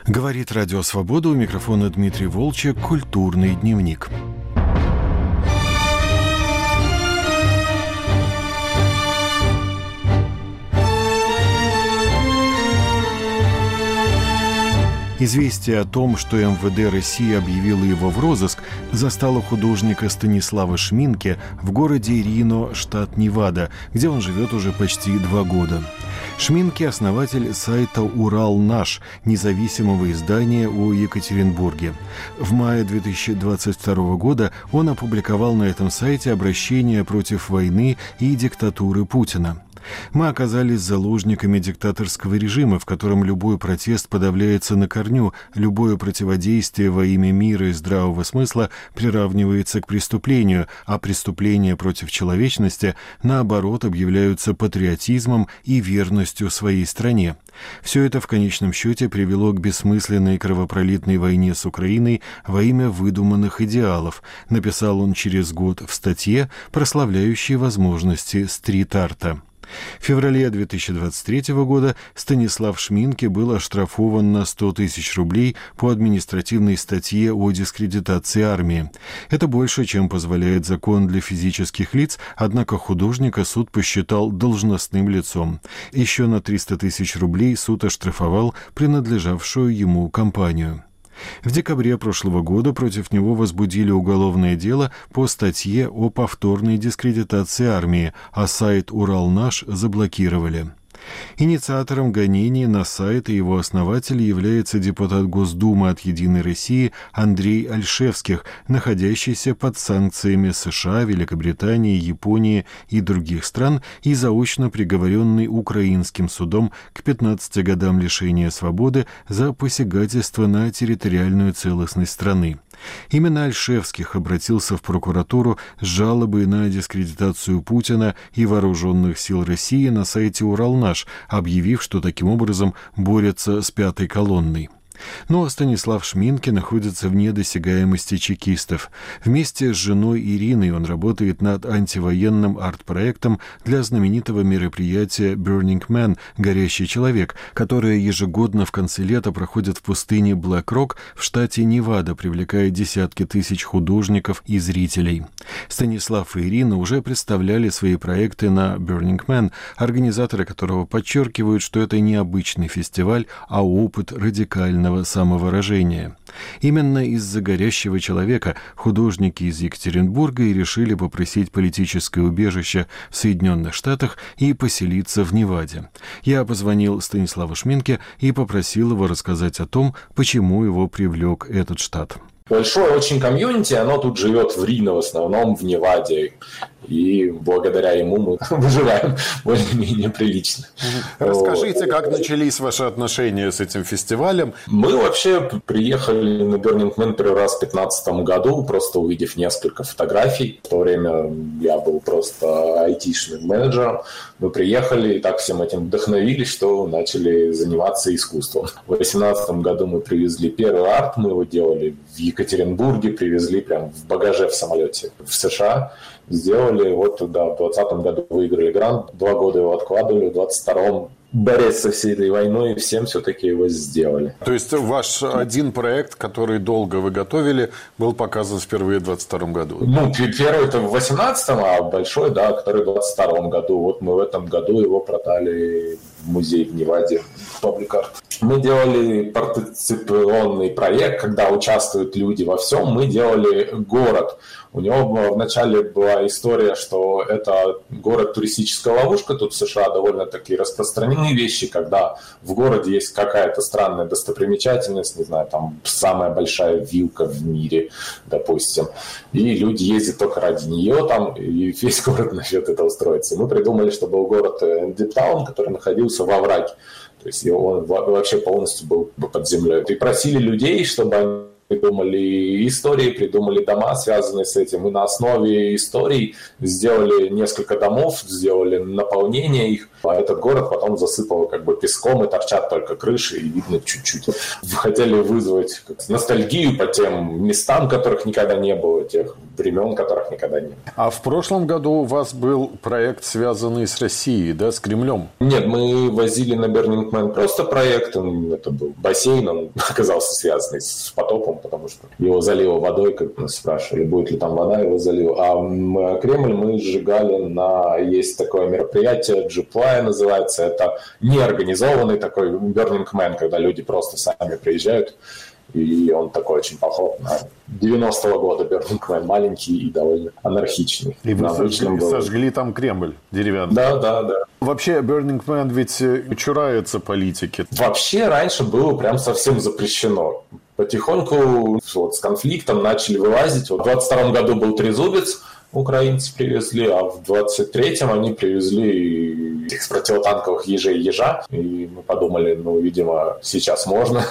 Говорит Радио Свобода, у микрофона Дмитрий Волчек, «Культурный дневник». Известие о том, что МВД России объявило его в розыск, застало художника Станислава Шминке в городе Рино, штат Невада, где он живет уже почти 2 года. Шминке – основатель сайта «Урал-Наш», независимого издания о Екатеринбурге. В мае 2022 года он опубликовал на этом сайте обращение против войны и диктатуры Путина. Мы оказались заложниками диктаторского режима, в котором любой протест подавляется на корню, любое противодействие во имя мира и здравого смысла приравнивается к преступлению, а преступления против человечности, наоборот, объявляются патриотизмом и верностью своей стране. Все это в конечном счете привело к бессмысленной кровопролитной войне с Украиной во имя выдуманных идеалов, написал он через год в статье, прославляющей возможности стрит-арта. В феврале 2023 года Станислав Шминке был оштрафован на 100 тысяч рублей по административной статье о дискредитации армии. Это больше, чем позволяет закон для физических лиц, однако художника суд посчитал должностным лицом. Еще на 300 тысяч рублей суд оштрафовал принадлежавшую ему компанию. В декабре прошлого года против него возбудили уголовное дело по статье о повторной дискредитации армии, а сайт «Урал-Наш» заблокировали. Инициатором гонений на сайт и его основатель является депутат Госдумы от «Единой России» Андрей Ольшевских, находящийся под санкциями США, Великобритании, Японии и других стран и заочно приговоренный украинским судом к 15 годам лишения свободы за посягательство на территориальную целостность страны. Именно Ольшевских обратился в прокуратуру с жалобой на дискредитацию Путина и вооруженных сил России на сайте «Урал-Наш», объявив, что таким образом борется с пятой колонной. Но Станислав Шминке находится вне досягаемости чекистов. Вместе с женой Ириной он работает над антивоенным арт-проектом для знаменитого мероприятия «Burning Man» «Горящий человек», которое ежегодно в конце лета проходит в пустыне Блэк-Рок в штате Невада, привлекая десятки тысяч художников и зрителей. Станислав и Ирина уже представляли свои проекты на «Burning Man», организаторы которого подчеркивают, что это не обычный фестиваль, а опыт радикального самовыражения. Именно из-за «Горящего человека» художники из Екатеринбурга и решили попросить политическое убежище в Соединенных Штатах и поселиться в Неваде. Я позвонил Станиславу Шминке и попросил его рассказать о том, почему его привлек этот штат. Большое очень комьюнити, оно тут живет в Рино, в основном в Неваде. И благодаря ему мы выживаем более-менее прилично. Расскажите, как начались ваши отношения с этим фестивалем? Мы вообще приехали на Burning Man первый раз в 2015 году, просто увидев несколько фотографий. В то время я был просто айтишным менеджером. Мы приехали и так всем этим вдохновились, что начали заниматься искусством. В 2018 году мы привезли первый арт, мы его делали в Екатеринбурге, привезли прям в багаже в самолете в США. Сделали, в 2020 году выиграли грант, 2 года его откладывали, в 2022 борясь со всей этой войной, всем все-таки его сделали. То есть ваш один проект, который долго вы готовили, был показан впервые в 2022 году? Первый это в 2018, а большой, который в 2022 году. Вот мы в этом году его продали в музей в Неваде, в Public Art. Мы делали партиципационный проект, когда участвуют люди во всем. Мы делали город. У него вначале была история, что это город-туристическая ловушка. Тут в США довольно такие распространенные вещи, когда в городе есть какая-то странная достопримечательность, не знаю, там самая большая вилка в мире, допустим. И люди ездят только ради нее там, и весь город насчет этого строится. Мы придумали, что был город Диптаун, который находился во враге. То есть он вообще полностью был под землей. И просили людей, чтобы придумали истории, придумали дома, связанные с этим. И на основе историй сделали несколько домов, сделали наполнение их. А этот город потом засыпало как бы песком, и торчат только крыши, и видно чуть-чуть. Хотели вызвать ностальгию по тем местам, которых никогда не было, тех времен, которых никогда не было. А в прошлом году у вас был проект, связанный с Россией, да, с Кремлем? Нет, мы возили на Burning Man просто проект. Это был бассейн, он оказался связанный с потопом, потому что его залило водой, как нас спрашивали, будет ли там вода, его залило. А Кремль мы сжигали есть такое мероприятие, Джиплая называется. Это неорганизованный такой Burning Man, когда люди просто сами приезжают. И он такой очень похож на 90-го года Burning Man, маленький и довольно анархичный. И вы сожгли там Кремль деревянный. Да. Вообще Burning Man ведь чурается политики. Вообще раньше было прям совсем запрещено. Потихоньку с конфликтом начали вылазить. В 22-м году был трезубец, украинцы привезли, а в 23-м они привезли этих противотанковых ежа. И мы подумали, видимо, сейчас можно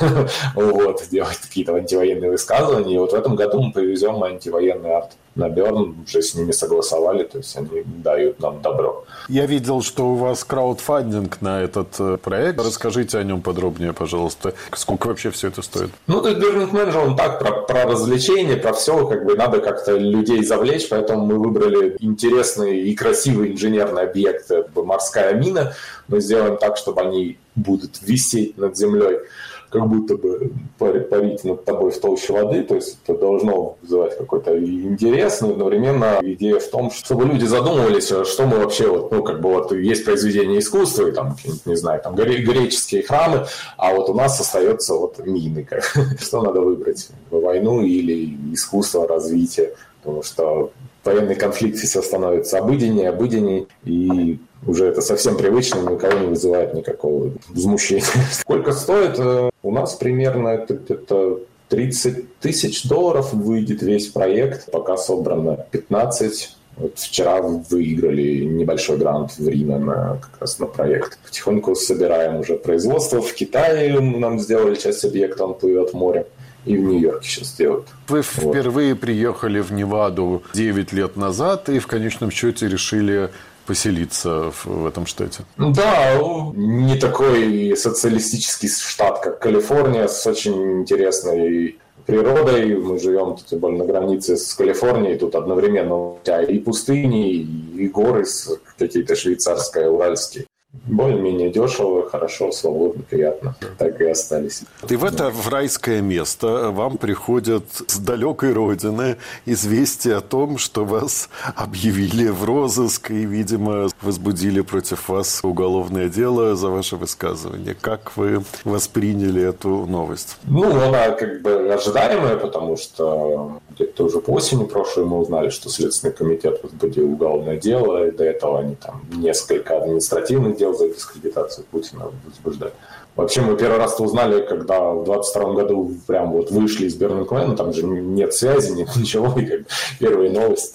делать какие-то антивоенные высказывания. И вот в этом году мы привезем антивоенный арт на Берн, уже с ними согласовали, то есть они дают нам добро. Я видел, что у вас краудфандинг на этот проект. Расскажите о нем подробнее, пожалуйста. Сколько вообще все это стоит? То есть Burning Man же он так, про развлечения, про все, надо как-то людей завлечь, поэтому мы выбрали интересный и красивый инженерный объект, морская мина. Мы сделаем так, чтобы они будут висеть над землей, как будто бы парить над тобой в толще воды, то есть это должно вызывать какой-то интерес, но одновременно идея в том, чтобы люди задумывались, что мы вообще, есть произведения искусства, и там, не знаю, там греческие храмы, а вот у нас остается мины. Что надо выбрать? Войну или искусство, развитие? Потому что военный конфликт все становится обыденней, и уже это совсем привычно, никого не вызывает никакого возмущения. Сколько стоит? У нас примерно это $30 тысяч выйдет весь проект. Пока собрано 15. Вчера выиграли небольшой грант в Риме как раз на проект. Потихоньку собираем уже производство. В Китае нам сделали часть объекта, он плывет в море. И в Нью-Йорке сейчас делают. Вы впервые приехали в Неваду 9 лет назад и в конечном счете решили поселиться в этом штате. Да, не такой социалистический штат, как Калифорния, с очень интересной природой. Мы живем тут на границе с Калифорнией, тут одновременно и пустыни, и горы какие-то швейцарские, уральские. Более-менее дешево, хорошо, свободно, приятно. Так и остались. И в райское место вам приходят с далекой родины известие о том, что вас объявили в розыск и, видимо, возбудили против вас уголовное дело за ваше высказывание. Как вы восприняли эту новость? Она ожидаемая, потому что где-то уже по осени прошлой мы узнали, что Следственный комитет возбудил уголовное дело, и до этого они там несколько административных дел за дискредитацию Путина возбуждали. Вообще мы первый раз узнали, когда в 22 году прям вышли из Burning Man, там же нет связи, нет ничего, и первые новости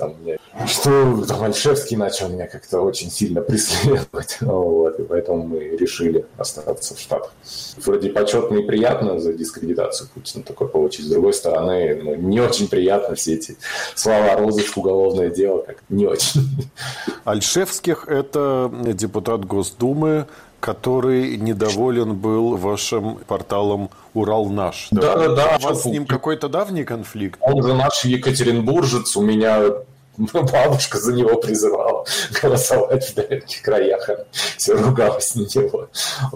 что там Ольшевский начал меня как-то очень сильно преследовать, и поэтому мы решили остаться в Штатах. Вроде почетно и приятно за дискредитацию Путина такое получить, с другой стороны, не очень приятно все эти слова розыск, уголовное дело, как не очень. Ольшевских – это депутат Госдумы, который недоволен был вашим порталом «Урал-Наш». Да. У вас с ним какой-то давний конфликт? Он же наш екатеринбуржец, у меня бабушка за него призывала голосовать в далеких краях, все ругалась на него.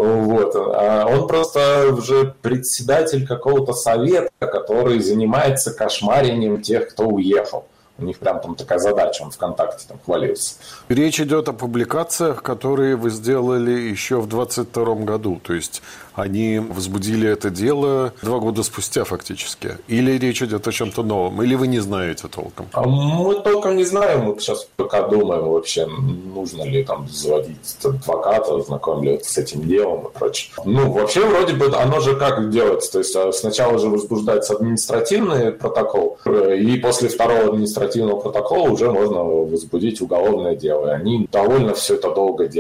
А он просто уже председатель какого-то совета, который занимается кошмарением тех, кто уехал. У них прям там такая задача, он ВКонтакте там хвалился. Речь идет о публикациях, которые вы сделали еще в 22 году. То есть они возбудили это дело 2 года спустя фактически. Или речь идет о чем-то новом, или вы не знаете толком? Мы толком не знаем. Мы сейчас пока думаем вообще, нужно ли там заводить адвоката, знакомиться с этим делом и прочее. Вообще вроде бы оно же как делается. То есть сначала же возбуждается административный протокол, и после второго административного протокола уже можно возбудить уголовное дело. И они довольно все это долго делали.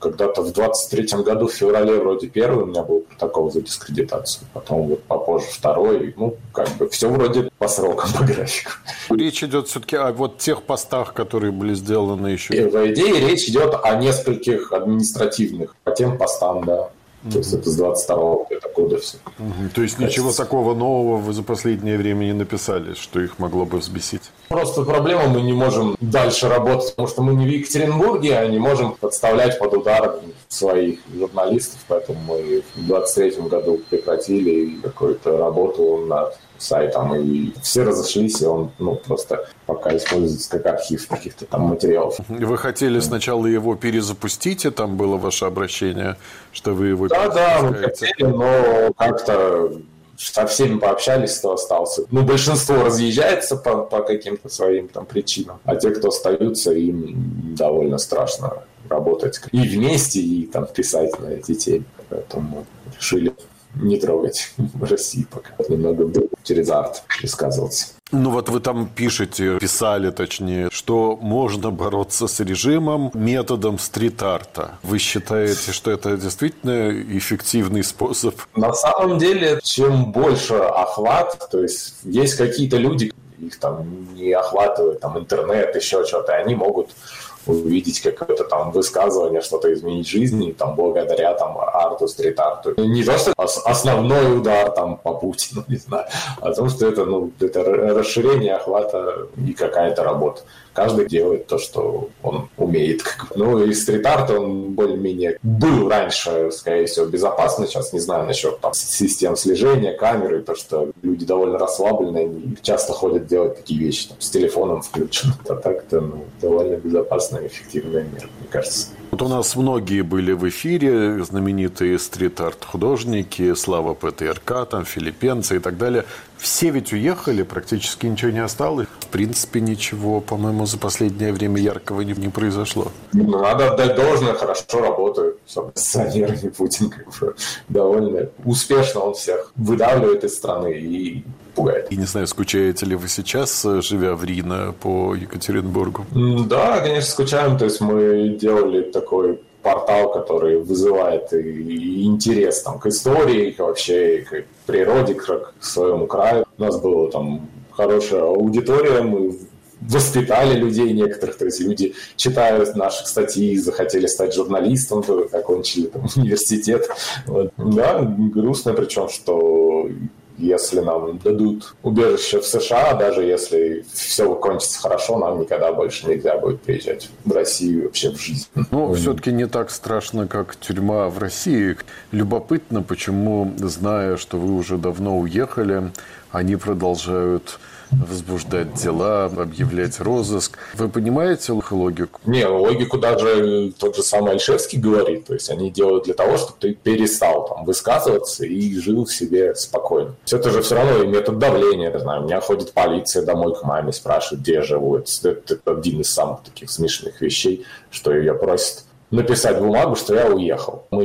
когда-то в 23-м году, в феврале вроде первый у меня был протокол за дискредитацию, потом вот попозже второй. Ну, как бы все вроде по срокам, по графику. Речь идет все-таки о вот тех постах, которые были сделаны еще. И, по идее, речь идет о нескольких административных, по тем постам, да. То есть это с 22-го года все. То есть ничего такого нового вы за последнее время не написали, что их могло бы взбесить? Просто проблема, мы не можем дальше работать, потому что мы не в Екатеринбурге, а не можем подставлять под удар своих журналистов, поэтому мы в 23-м году прекратили какую-то работу над сайтом, и все разошлись, и он просто пока используется как архив каких-то там материалов. Вы хотели сначала его перезапустить, и там было ваше обращение, что вы его Да, мы хотели, но как-то со всеми пообщались, кто остался. Большинство разъезжается по каким-то своим там причинам, а те, кто остаются, им довольно страшно работать и вместе, и там писать на эти темы. Поэтому решили не трогать в России пока. Немного через арт пересказываться. Вот вы там писали точнее, что можно бороться с режимом методом стрит-арта. Вы считаете, что это действительно эффективный способ? На самом деле, чем больше охват, то есть какие-то люди, их там не охватывает там интернет, еще что-то, они могут увидеть какое-то там высказывание, что-то изменить в жизни, там, благодаря там арту, стрит-арту. Не то, что основной удар там по Путину, не знаю, а то, что это расширение охвата и какая-то работа. Каждый делает то, что он умеет. И стрит-арт, он более-менее был раньше, скорее всего, безопасный. Сейчас не знаю насчет там систем слежения, камеры, то, что люди довольно расслабленные, они часто ходят делать такие вещи там, с телефоном включен. А так-то довольно безопасная и эффективная мера, мне кажется. Вот у нас многие были в эфире, знаменитые стрит-арт-художники, Слава ПТРК, там, филиппенцы и так далее. Все ведь уехали, практически ничего не осталось. В принципе, ничего, по-моему, за последнее время яркого не произошло. Надо отдать должное, хорошо работают. С оппозиционерами Путин довольно успешно он всех выдавливает из страны и пугает. И не знаю, скучаете ли вы сейчас, живя в Рино по Екатеринбургу? Да, конечно, скучаем. То есть мы делали такой портал, который вызывает и интерес там, к истории, вообще к природе, к своему краю. У нас была там хорошая аудитория, мы воспитали людей некоторых, то есть люди читают наши статьи, захотели стать журналистом, окончили там университет. Вот. Да, грустно, причем, что если нам дадут убежище в США, даже если все кончится хорошо, нам никогда больше нельзя будет приезжать в Россию вообще в жизнь. Все-таки не так страшно, как тюрьма в России. Любопытно, почему, зная, что вы уже давно уехали, они продолжают возбуждать дела, объявлять розыск. Вы понимаете логику? Не, логику даже тот же самый Ольшевский говорит. То есть они делают для того, чтобы ты перестал там высказываться и жил себе спокойно. Это же все равно и метод давления. Я знаю, у меня ходит полиция домой к маме, спрашивает, где я живу. Это один из самых таких смешных вещей, что ее просят написать бумагу, что я уехал. Мы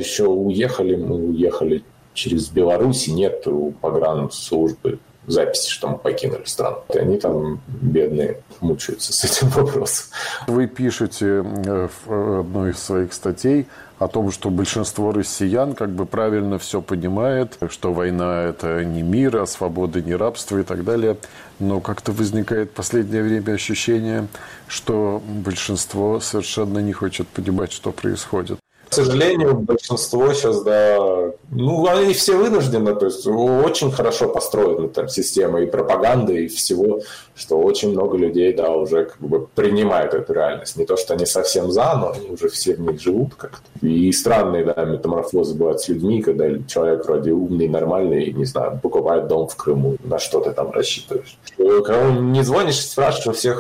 уехали через Беларусь, нет у погранслужбы записи, что мы покинули страну. И они там, бедные, мучаются с этим вопросом. Вы пишете в одной из своих статей о том, что большинство россиян правильно все понимает, что война – это не мир, а свобода не рабство и так далее. Но как-то возникает в последнее время ощущение, что большинство совершенно не хочет понимать, что происходит. К сожалению, большинство сейчас, они все вынуждены, то есть очень хорошо построена там система и пропаганды, и всего, что очень много людей, уже принимают эту реальность. Не то, что они совсем за, но они уже все в них живут как-то. И странные, метаморфозы бывают с людьми, когда человек вроде умный, нормальный, не знаю, покупает дом в Крыму, на что ты там рассчитываешь. Кому не звонишь, спрашиваешь у всех,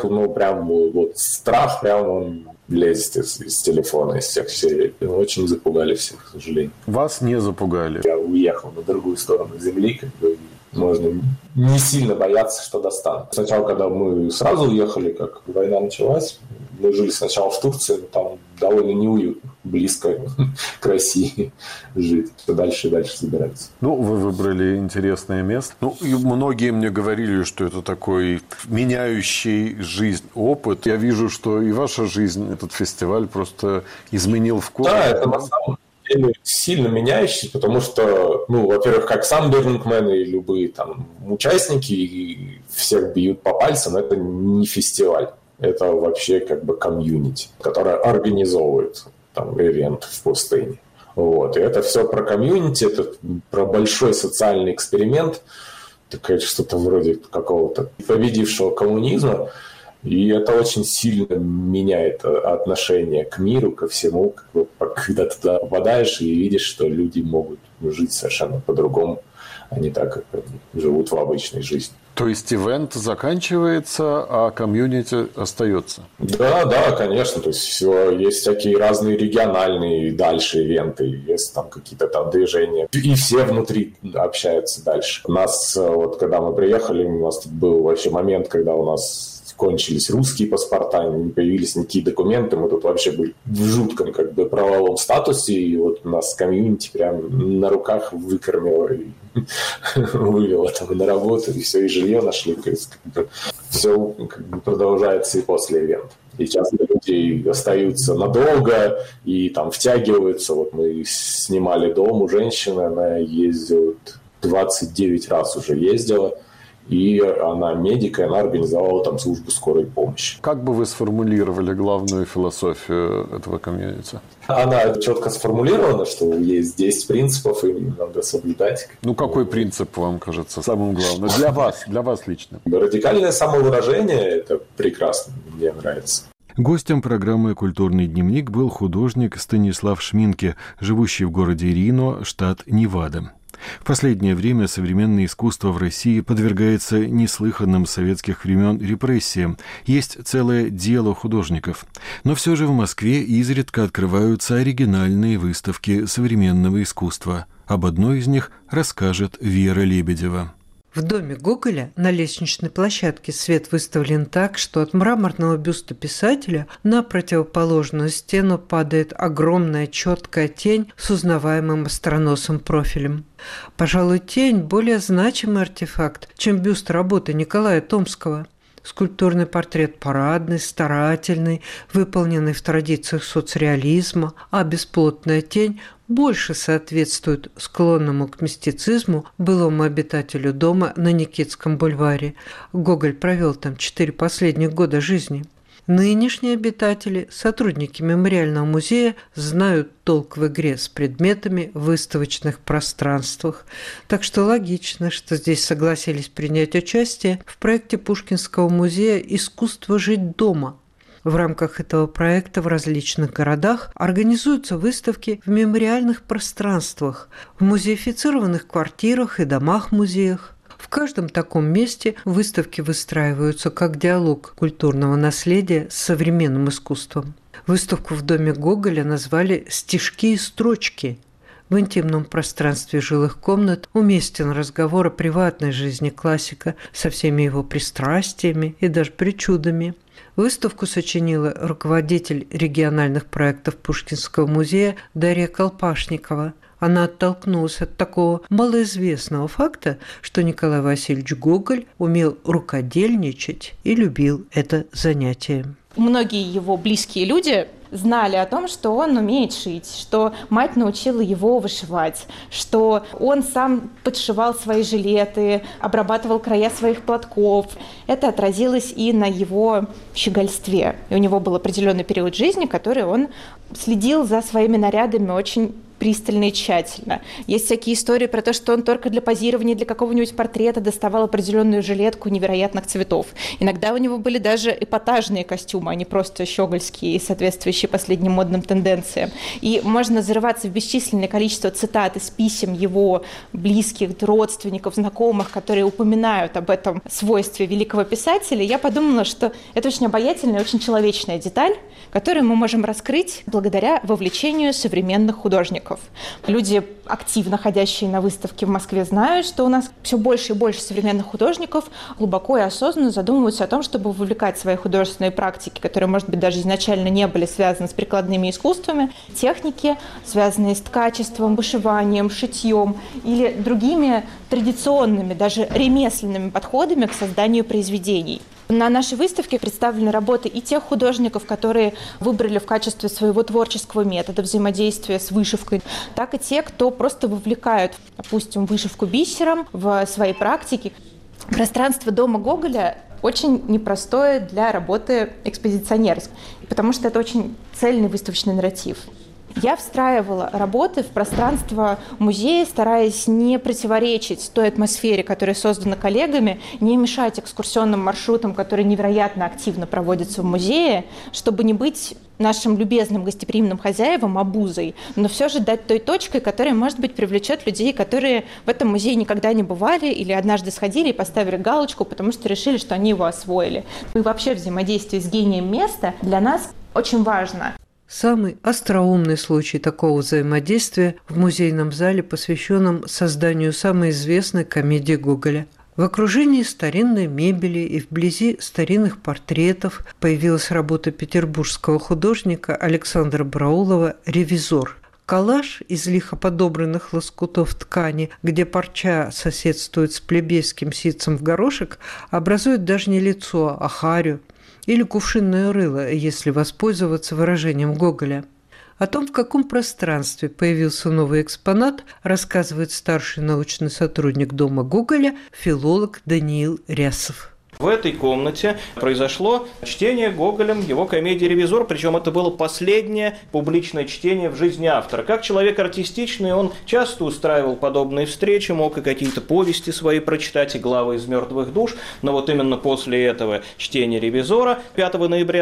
страх он лезет из телефона, из всех серий. Очень запугали всех, к сожалению. Вас не запугали? Я уехал на другую сторону земли, можно не сильно бояться, что достанут. Сначала, когда мы сразу уехали, как война началась, мы жили сначала в Турции, но там довольно неуютно. близко к России жить. Дальше и дальше собираются. Ну, вы выбрали интересное место. Ну, и многие мне говорили, что это такой меняющий жизнь опыт. Я вижу, что и ваша жизнь, этот фестиваль просто изменил в корне. Да, это на самом деле сильно меняющий, потому что, ну, во-первых, как сам Burning Man и любые там участники и всех бьют по пальцам, это не фестиваль. Это вообще как бы комьюнити, которое организовывает там ивент в пустыне. Вот. И это все про комьюнити, это про большой социальный эксперимент, такое что-то вроде какого-то победившего коммунизма. И это очень сильно меняет отношение к миру, ко всему, когда ты туда попадаешь и видишь, что люди могут жить совершенно по-другому, а не так, как они живут в обычной жизни. То есть ивент заканчивается, а комьюнити остается? Да, конечно. То есть есть всякие разные региональные дальше ивенты, есть там какие-то там движения. И все внутри общаются дальше. У нас, вот когда мы приехали, у нас тут был вообще момент, когда у нас кончились русские паспорта, не появились никакие документы, мы тут вообще были в жутком как бы правовом статусе, и вот у нас комьюнити прям на руках выкормило и вывело там на работу, и все, и жилье нашли. Все как бы продолжается и после ивента. И часто люди остаются надолго и там втягиваются. Вот мы снимали дом у женщины, она ездила 29 раз уже ездила. И она медик, и она организовала там службу скорой помощи. Как бы вы сформулировали главную философию этого комьюнити? Она четко сформулирована, что есть 10 принципов, и надо соблюдать. Ну, какой принцип вам кажется самым главным? Для вас лично. Радикальное самовыражение – это прекрасно, мне нравится. Гостем программы «Культурный дневник» был художник Станислав Шминке, живущий в городе Рино, штат Невада. В последнее время современное искусство в России подвергается неслыханным с советских времен репрессиям. Есть целое дело художников. Но все же в Москве изредка открываются оригинальные выставки современного искусства. Об одной из них расскажет Вера Лебедева. В доме Гоголя на лестничной площадке свет выставлен так, что от мраморного бюста писателя на противоположную стену падает огромная четкая тень с узнаваемым остроносым профилем. Пожалуй, тень – более значимый артефакт, чем бюст работы Николая Томского. Скульптурный портрет парадный, старательный, выполненный в традициях соцреализма, а бесплотная тень больше соответствует склонному к мистицизму былому обитателю дома на Никитском бульваре. Гоголь провел там 4 последних года жизни. Нынешние обитатели, сотрудники мемориального музея, знают толк в игре с предметами в выставочных пространствах. Так что логично, что здесь согласились принять участие в проекте Пушкинского музея «Искусство жить дома». В рамках этого проекта в различных городах организуются выставки в мемориальных пространствах, в музеифицированных квартирах и домах-музеях. В каждом таком месте выставки выстраиваются как диалог культурного наследия с современным искусством. Выставку в доме Гоголя назвали «Стишки и строчки». В интимном пространстве жилых комнат уместен разговор о приватной жизни классика со всеми его пристрастиями и даже причудами. Выставку сочинила руководитель региональных проектов Пушкинского музея Дарья Колпашникова. Она оттолкнулась от такого малоизвестного факта, что Николай Васильевич Гоголь умел рукодельничать и любил это занятие. Многие его близкие люди знали о том, что он умеет шить, что мать научила его вышивать, что он сам подшивал свои жилеты, обрабатывал края своих платков. Это отразилось и на его щегольстве. И у него был определенный период жизни, который он следил за своими нарядами очень пристально и тщательно. Есть всякие истории про то, что он только для позирования для какого-нибудь портрета доставал определенную жилетку невероятных цветов. Иногда у него были даже эпатажные костюмы, а не просто щегольские, соответствующие последним модным тенденциям. И можно зарываться в бесчисленное количество цитат из писем его близких, родственников, знакомых, которые упоминают об этом свойстве великого писателя. Я подумала, что это очень обаятельная, очень человечная деталь, которую мы можем раскрыть благодаря вовлечению современных художников. художников. Люди, активно ходящие на выставки в Москве, знают, что у нас все больше и больше современных художников глубоко и осознанно задумываются о том, чтобы вовлекать свои художественные практики, которые, может быть, даже изначально не были связаны с прикладными искусствами, техники, связанные с ткачеством, вышиванием, шитьем или другими традиционными, даже ремесленными подходами к созданию произведений. На нашей выставке представлены работы и тех художников, которые выбрали в качестве своего творческого метода взаимодействия с вышивкой, так и те, кто просто вовлекают, допустим, вышивку бисером в свои практики. Пространство дома Гоголя очень непростое для работы экспозиционерской, потому что это очень цельный выставочный нарратив. Я встраивала работы в пространство музея, стараясь не противоречить той атмосфере, которая создана коллегами, не мешать экскурсионным маршрутам, которые невероятно активно проводятся в музее, чтобы не быть нашим любезным гостеприимным хозяевам обузой, но все же дать той точкой, которая, может быть, привлечет людей, которые в этом музее никогда не бывали или однажды сходили и поставили галочку, потому что решили, что они его освоили. И вообще взаимодействие с гением места для нас очень важно. Самый остроумный случай такого взаимодействия в музейном зале, посвященном созданию самой известной комедии Гоголя. В окружении старинной мебели и вблизи старинных портретов появилась работа петербургского художника Александра Браулова «Ревизор». Коллаж из лихо подобранных лоскутов ткани, где парча соседствует с плебейским ситцем в горошек, образует даже не лицо, а харю или кувшинное рыло, если воспользоваться выражением Гоголя. О том, в каком пространстве появился новый экспонат, рассказывает старший научный сотрудник дома Гоголя, филолог Даниил Рясов. В этой комнате произошло чтение Гоголем его комедии «Ревизор», причем это было последнее публичное чтение в жизни автора. Как человек артистичный, он часто устраивал подобные встречи, мог и какие-то повести свои прочитать, и главы из «Мертвых душ», но вот именно после этого чтения «Ревизора» 5 ноября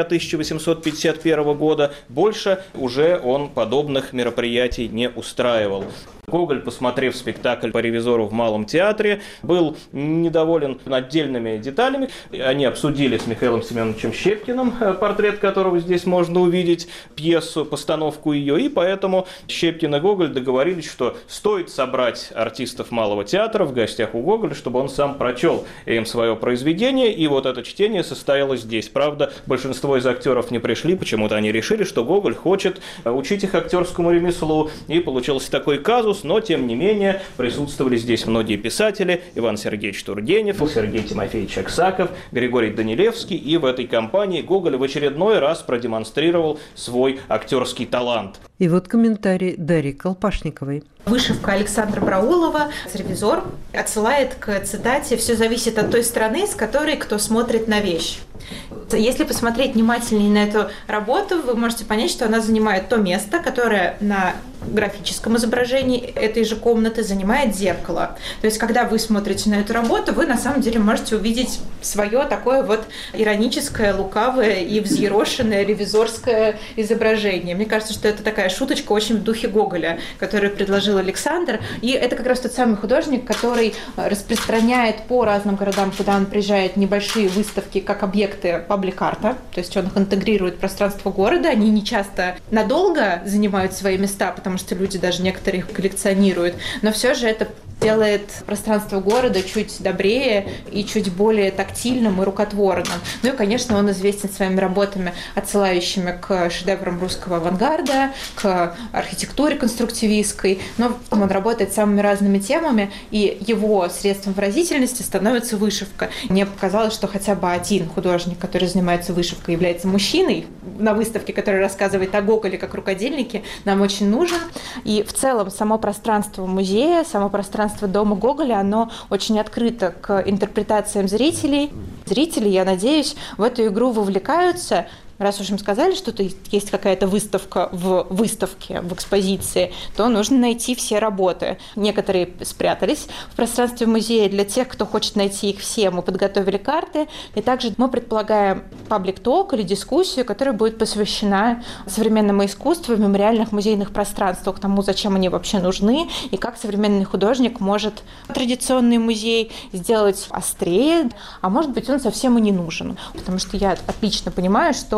1851 года больше уже он подобных мероприятий не устраивал. Гоголь, посмотрев спектакль по «Ревизору» в Малом театре, был недоволен отдельными деталями. Они обсудили с Михаилом Семеновичем Щепкиным, портрет которого здесь можно увидеть, пьесу, постановку ее, и поэтому Щепкин и Гоголь договорились, что стоит собрать артистов Малого театра в гостях у Гоголя, чтобы он сам прочел им свое произведение, и вот это чтение состоялось здесь. Правда, большинство из актеров не пришли, почему-то они решили, что Гоголь хочет учить их актерскому ремеслу, и получился такой казус. Но, тем не менее, присутствовали здесь многие писатели: Иван Сергеевич Тургенев, Сергей Тимофеевич Аксаков, Григорий Данилевский, и в этой компании Гоголь в очередной раз продемонстрировал свой актерский талант. И вот комментарий Дарьи Колпашниковой. Вышивка Александра Браулова «Ревизор» отсылает к цитате «Все зависит от той стороны, с которой кто смотрит на вещь». Если посмотреть внимательнее на эту работу, вы можете понять, что она занимает то место, которое на графическом изображении этой же комнаты занимает зеркало. То есть, когда вы смотрите на эту работу, вы на самом деле можете увидеть свое такое вот ироническое, лукавое и взъерошенное ревизорское изображение. Мне кажется, что это такая шуточка очень в духе Гоголя, которую предложил Александр. И это как раз тот самый художник, который распространяет по разным городам, куда он приезжает, небольшие выставки как объекты паблик-арта. То есть он их интегрирует в пространство города. Они не часто надолго занимают свои места, потому что люди даже некоторые их коллекционируют. Но все же это делает пространство города чуть добрее и чуть более тактильным и рукотворным. Ну и, конечно, он известен своими работами, отсылающими к шедеврам русского авангарда, к архитектуре конструктивистской. Но он работает с самыми разными темами, и его средством выразительности становится вышивка. Мне показалось, что хотя бы один художник, который занимается вышивкой, является мужчиной на выставке, который рассказывает о Гоголе как рукодельнике, нам очень нужен. И в целом само пространство музея, само пространство дома Гоголя, оно очень открыто к интерпретациям зрителей. Зрители, я надеюсь, в эту игру вовлекаются. Раз уж им сказали, что есть какая-то выставка в выставке, в экспозиции, то нужно найти все работы. Некоторые спрятались в пространстве музея. Для тех, кто хочет найти их все, мы подготовили карты. И также мы предполагаем паблик-ток или дискуссию, которая будет посвящена современному искусству в мемориальных музейных пространствах, тому, зачем они вообще нужны, и как современный художник может традиционный музей сделать острее, а может быть, он совсем и не нужен. Потому что я отлично понимаю, что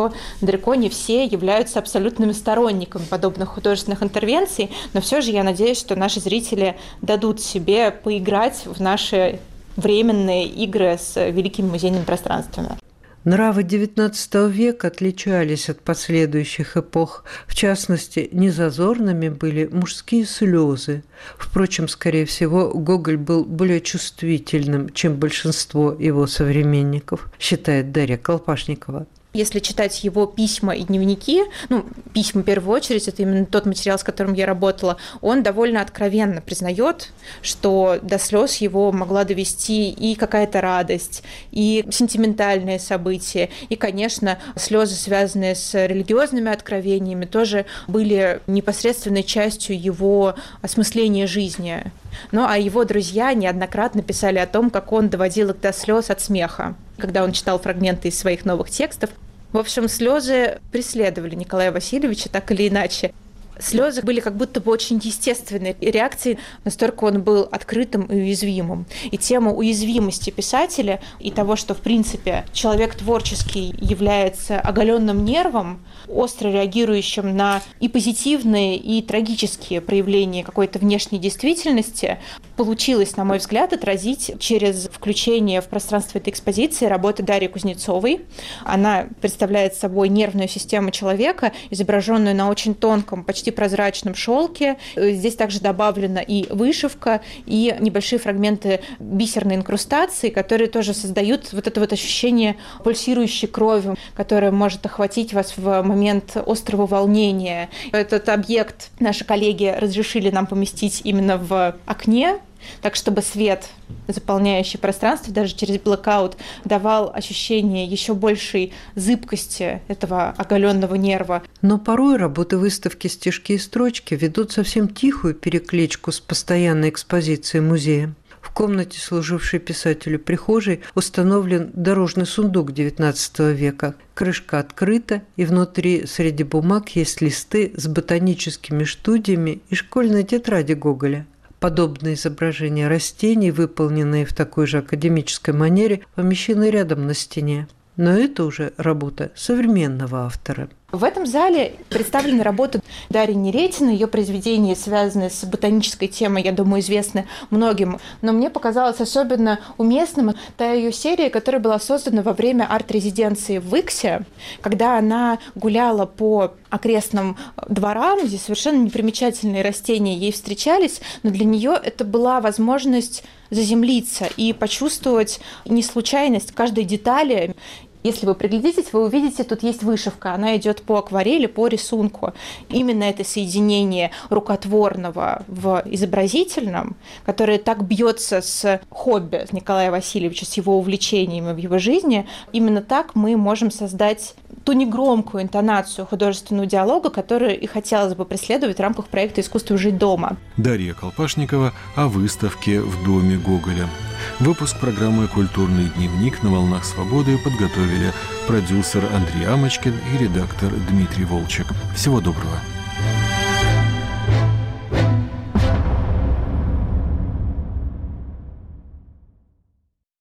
что далеко не все являются абсолютными сторонниками подобных художественных интервенций, но все же я надеюсь, что наши зрители дадут себе поиграть в наши временные игры с великими музейными пространствами. Нравы XIX века отличались от последующих эпох. В частности, незазорными были мужские слезы. Впрочем, скорее всего, Гоголь был более чувствительным, чем большинство его современников, считает Дарья Колпашникова. Если читать его письма и дневники, письма в первую очередь, это именно тот материал, с которым я работала, он довольно откровенно признает, что до слез его могла довести и какая-то радость, и сентиментальные события, и, конечно, слезы, связанные с религиозными откровениями, тоже были непосредственной частью его осмысления жизни. А его друзья неоднократно писали о том, как он доводил их до слез от смеха, когда он читал фрагменты из своих новых текстов. В общем, слезы преследовали Николая Васильевича так или иначе. Слезы были как будто бы очень естественной реакцией, настолько он был открытым и уязвимым. И тема уязвимости писателя и того, что, в принципе, человек творческий является оголенным нервом, остро реагирующим на и позитивные, и трагические проявления какой-то внешней действительности, получилось, на мой взгляд, отразить через включение в пространство этой экспозиции работы Дарьи Кузнецовой. Она представляет собой нервную систему человека, изображенную на очень тонком, почти прозрачном шелке. Здесь также добавлена и вышивка, и небольшие фрагменты бисерной инкрустации, которые тоже создают вот это вот ощущение пульсирующей крови, которое может охватить вас в момент острого волнения. Этот объект наши коллеги разрешили нам поместить именно в окне, так, чтобы свет, заполняющий пространство, даже через блэкаут, давал ощущение еще большей зыбкости этого оголенного нерва. Но порой работы выставки «Стишки и строчки» ведут совсем тихую перекличку с постоянной экспозицией музея. В комнате, служившей писателю прихожей, установлен дорожный сундук XIX века. Крышка открыта, и внутри среди бумаг есть листы с ботаническими студиями и школьной тетради Гоголя. Подобные изображения растений, выполненные в такой же академической манере, помещены рядом на стене. Но это уже работа современного автора. В этом зале представлены работы Дарьи Неретиной. Ее произведения, связанные с ботанической темой, я думаю, известны многим. Но мне показалось особенно уместным та ее серия, которая была создана во время арт-резиденции в Иксе, когда она гуляла по окрестным дворам, где совершенно непримечательные растения ей встречались, но для нее это была возможность заземлиться и почувствовать неслучайность каждой детали. Если вы приглядитесь, вы увидите, тут есть вышивка. Она идет по акварели, по рисунку. Именно это соединение рукотворного в изобразительном, которое так бьется с хобби Николая Васильевича, с его увлечениями в его жизни, именно так мы можем создать ту негромкую интонацию художественного диалога, которую и хотелось бы преследовать в рамках проекта «Искусство жить дома». Дарья Колпашникова о выставке в Доме Гоголя. Выпуск программы «Культурный дневник» на «Волнах свободы» подготовили продюсер Андрей Амочкин и редактор Дмитрий Волчек. Всего доброго.